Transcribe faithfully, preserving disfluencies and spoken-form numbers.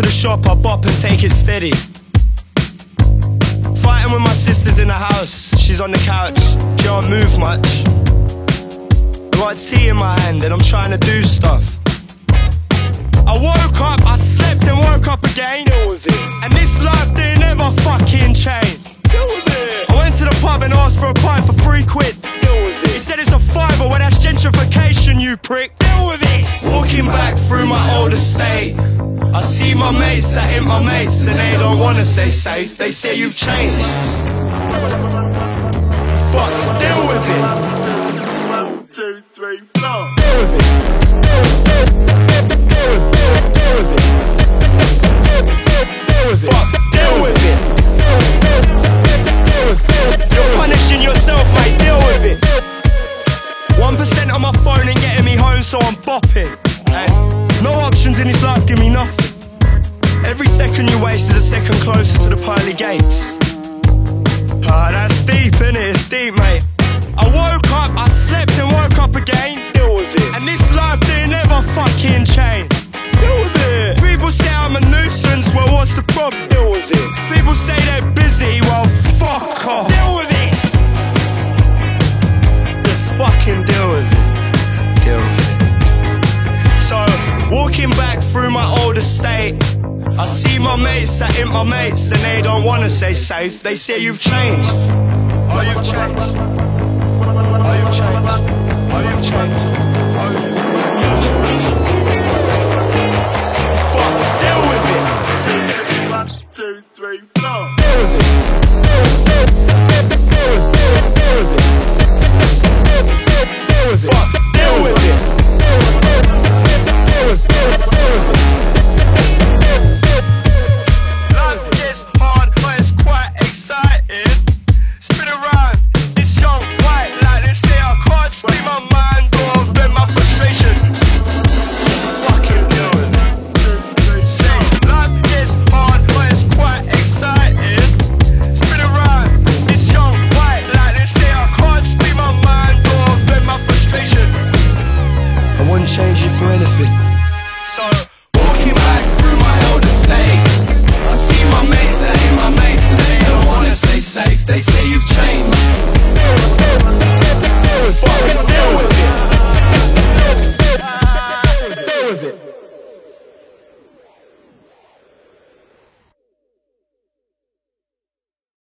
to the shop, I bop and take it steady. Fighting with my sisters in the house, she's on the couch, she don't move much. I got a tea in my hand and I'm trying to do stuff. I woke up, I slept and woke up again. Deal with it. And this life didn't ever fucking change. Deal with it. I went to the pub and asked for a pint for three quid. Deal with it. He said it's a fiver, well that's gentrification, you prick. Deal with it. Walking back through my old estate, I see my mates that ain't my mates, and they don't wanna say safe. They say you've changed. Fuck, deal with it. One, two, three, four. Deal with it. Fuck, deal with it. You're punishing yourself, mate, deal with it. One percent on my phone ain't getting me home, so I'm bopping. Hey, no options in this life give me nothing. Every second you waste is a second closer to the pearly gates. Ah, that's deep, innit? It's deep, mate. I woke up, I slept and woke up again. Deal with it. And this life didn't ever fucking change. Deal with it. People say I'm a nuisance, well what's the problem? Deal with it. People say they're busy, well fuck off. Deal with it. Just fucking deal with it. Deal with it. So, walking back through my old estate, I see my mates that ain't my mates, and they don't wanna say safe. They say you've changed. Oh, you've changed.